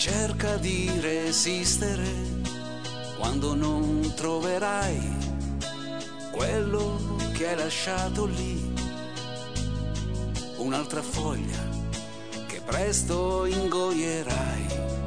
cerca di resistere quando non troverai quello che hai lasciato lì, un'altra foglia che presto ingoierai.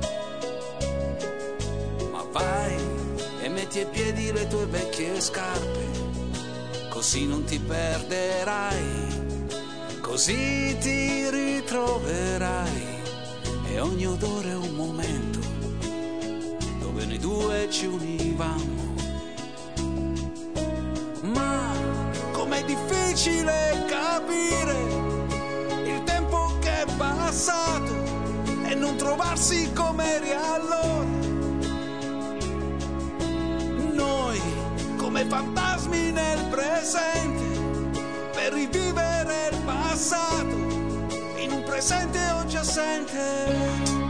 Ma vai e metti ai piedi le tue vecchie scarpe, così non ti perderai, così ti ritroverai. E ogni odore è un momento dove noi due ci univamo. Ma com'è difficile capire il tempo che è passato e non trovarsi come eri allora. Noi come fantasmi nel presente per rivivere il passato in un presente oggi assente.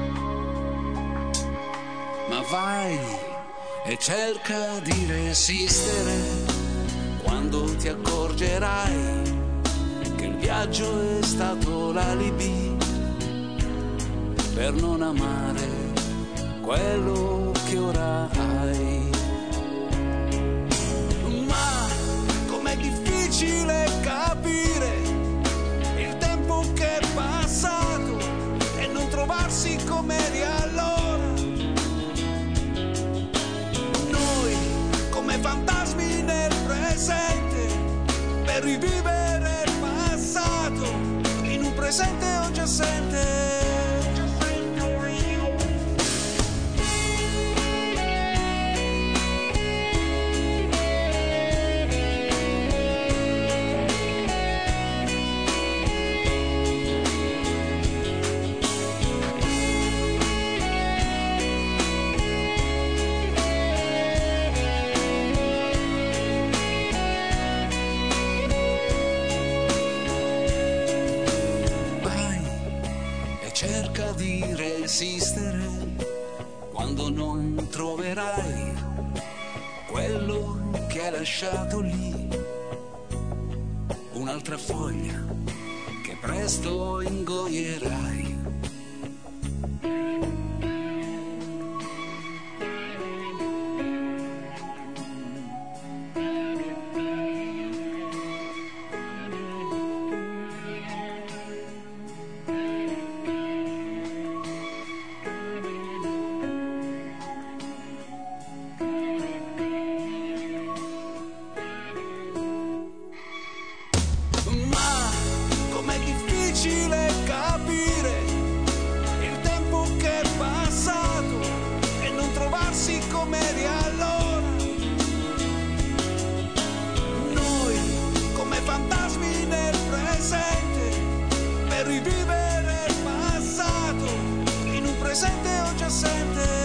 Ma vai e cerca di resistere quando ti accorgerai che il viaggio è stato l'alibi per non amare quello che ora hai. Ma com'è difficile capire il tempo che è passato e non trovarsi come eri allora. Noi come fantasmi nel presente per rivivere il passato in un presente oggi assente. Cerca di resistere quando non troverai quello che hai lasciato lì, un'altra foglia che presto ingoierai. Capire il tempo che è passato e non trovarsi come eri allora. Noi come fantasmi nel presente per rivivere il passato in un presente oggi assente.